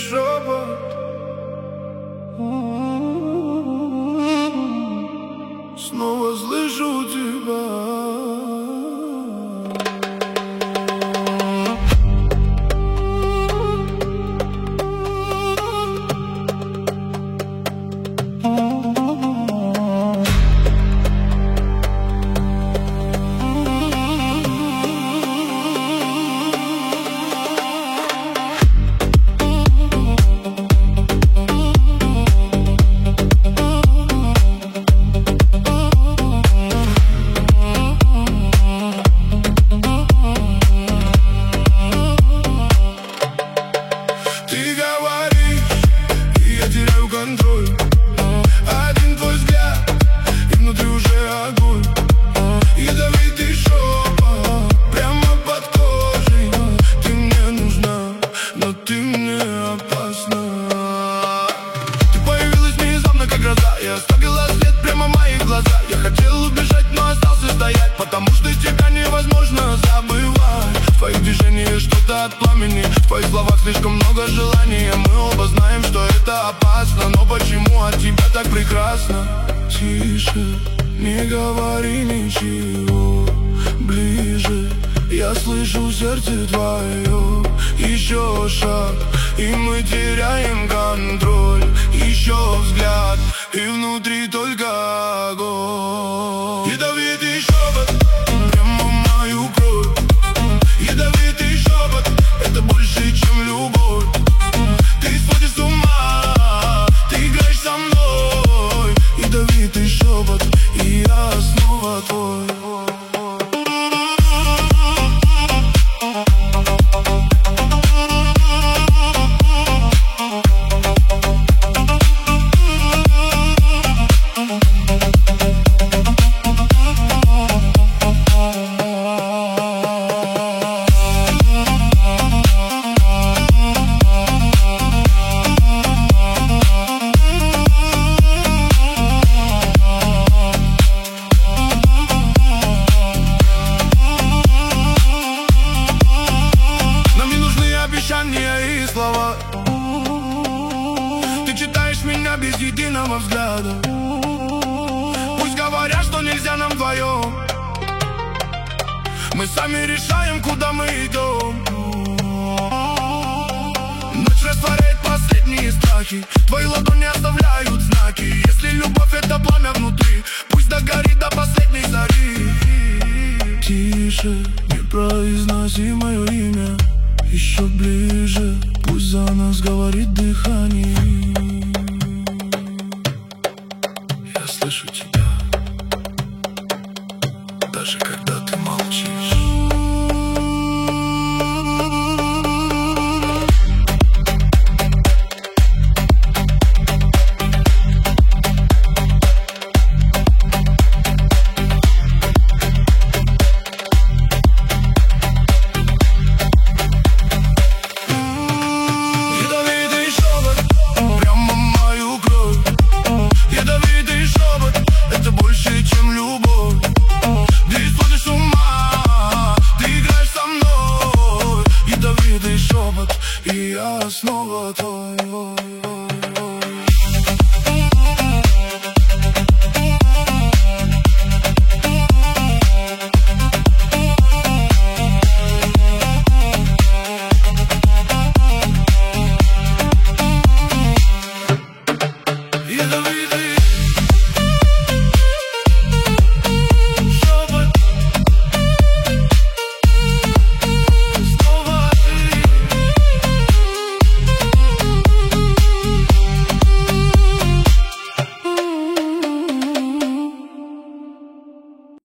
шепот. Снова слышу тебя. Один твой взгляд, и внутри уже огонь. Ядовитый шепот прямо под кожей. Ты мне нужна, но ты мне опасна. Ты появилась внезапно, как гроза. Я оставила след прямо в моих глазах. Я хотел убежать, но остался стоять, потому что тебя невозможно забывать. В твоих движениях что-то от пламени, в твоих словах слишком много желания. Мы оба знаем, что это опасно, но почему от тебя так прекрасно? Тише, не говори ничего, ближе. Я слышу сердце твое. Еще шаг, и мы теряем контроль. Еще взгляд, и внутри только огонь. Ядовитый шепот прямо в мою кровь. Ядовитый шепот, это больше, чем любовь. Ты сводишь с ума, ты играешь со мной. Ядовитый шепот, и я снова твой. И слова. Ты читаешь меня без единого взгляда. Пусть говорят, что нельзя нам вдвоем. Мы сами решаем, куда мы идем. Ночь растворяет последние страхи. Твои ладони оставляют знаки. Если любовь — это пламя внутри, пусть догорит до последней зари. Тише, не произноси мое имя. Еще ближе, пусть за нас говорит дыхание. Я слышу тебя, даже когда ты молчишь. И я снова твой. Ядовитый